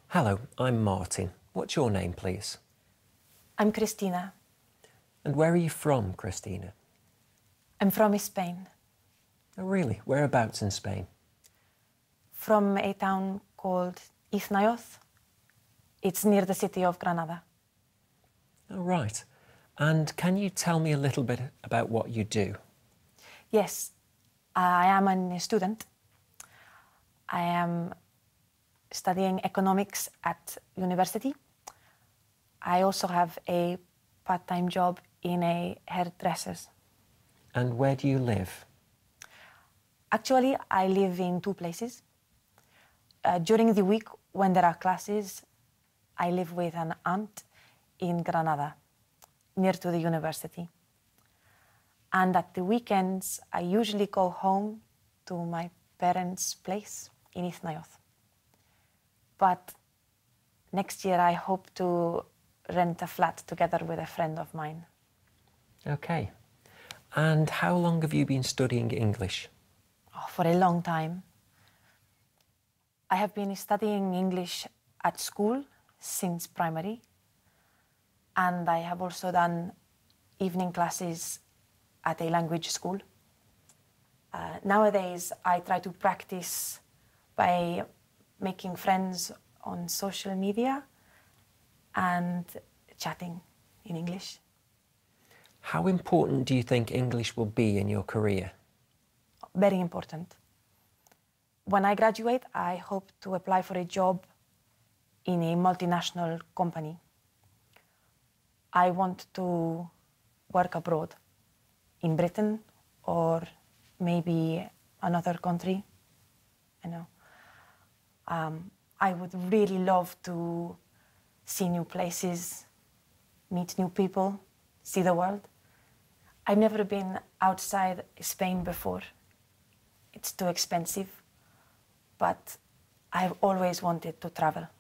Hello, I'm Martin. What's your name, please? I'm Cristina. And where are you from, Cristina? I'm from Spain, Oh, really? Whereabouts in Spain? from a town called Iznayoz. It's near the city of Granada. Oh, right. And can you tell me a little bit about what you do? Yes, I am a student. I am studying economics at university. I also have a part-time job in a hairdresser's. And where do you live? Actually, I live in two places. During the week, when there are classes, I live with an aunt in Granada, near to the university. And at the weekends, I usually go home to my parents' place in Iznayoz. But next year, I hope to rent a flat together with a friend of mine. Okay. And how long have you been studying English? Oh, for a long time. I have been studying English at school since primary, and I have also done evening classes at a language school. Nowadays, I try to practice by making friends on social media and chatting in English. How important do you think English will be in your career? Very important. When I graduate, I hope to apply for a job in a multinational company. I want to work abroad, in Britain or maybe another country. I would really love to see new places, meet new people, see the world. I've never been outside Spain before. It's too expensive, but I've always wanted to travel.